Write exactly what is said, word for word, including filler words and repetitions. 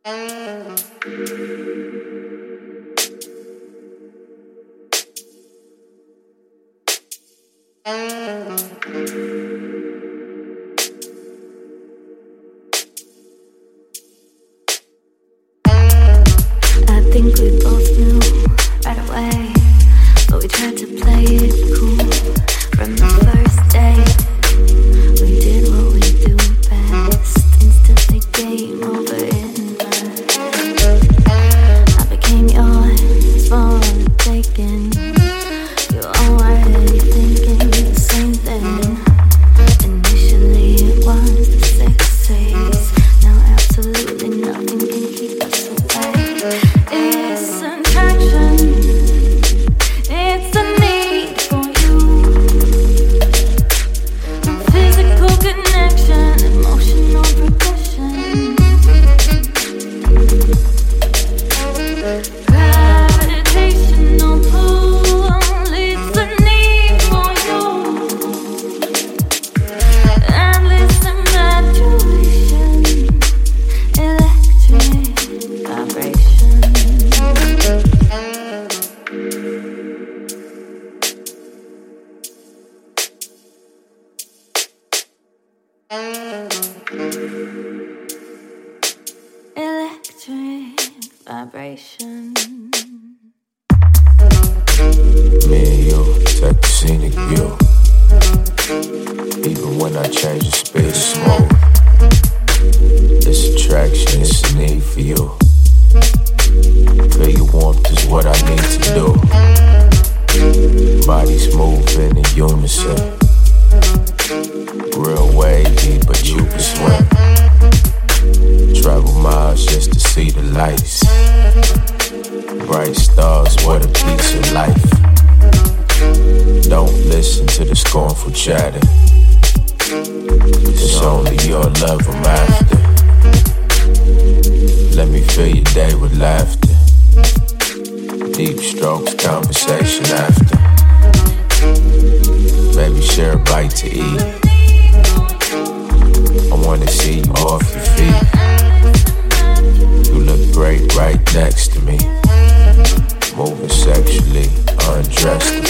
think we both knew right away, but we tried to play it cool from the first day. We did what we do best, instantly game over in my I became yours for the taking. You were already thinking the same thing. Initially it was the sex phase, now absolutely nothing can keep us away. It's attraction, it's a need for you. Physical connection, emotional progression. Gravitational pull, it's a need for you. Endless imagination, electric vibration. Electric vibration. Me and you take the scenic view. Even when I change the speed of smoke, this attraction is a need for you. Feel your warmth is what I need to do. Bodies moving in unison. Real wavy, but you can swim. Travel miles just to see the lights. Bright stars, what a piece of life. Don't listen to the scornful chatter. It's only your love I'm after. Let me fill your day with laughter. Deep strokes, conversation after. Baby, share a bite to eat. I wanna see you off your feet. You look great right next to me. Moving sexually, undressed.